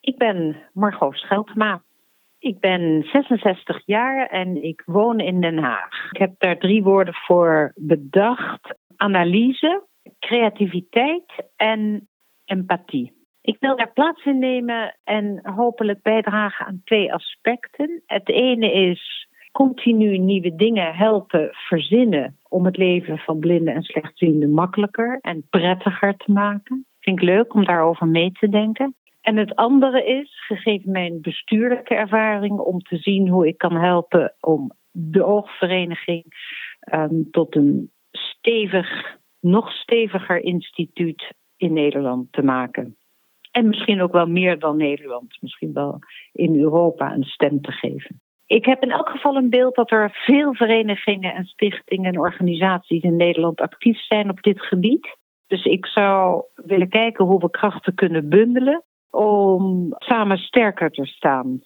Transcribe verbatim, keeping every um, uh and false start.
Ik ben Margot Scheltema. Ik ben zesenzestig jaar en ik woon in Den Haag. Ik heb daar drie woorden voor bedacht. Analyse, creativiteit en empathie. Ik wil daar plaats in nemen en hopelijk bijdragen aan twee aspecten. Het ene is continu nieuwe dingen helpen verzinnen om het leven van blinden en slechtzienden makkelijker en prettiger te maken. Vind ik leuk om daarover mee te denken. En het andere is, gegeven mijn bestuurlijke ervaring, om te zien hoe ik kan helpen om de oogvereniging um, tot een stevig, nog steviger instituut in Nederland te maken. En misschien ook wel meer dan Nederland, misschien wel in Europa een stem te geven. Ik heb in elk geval een beeld dat er veel verenigingen en stichtingen en organisaties in Nederland actief zijn op dit gebied. Dus ik zou willen kijken hoe we krachten kunnen bundelen om samen sterker te staan.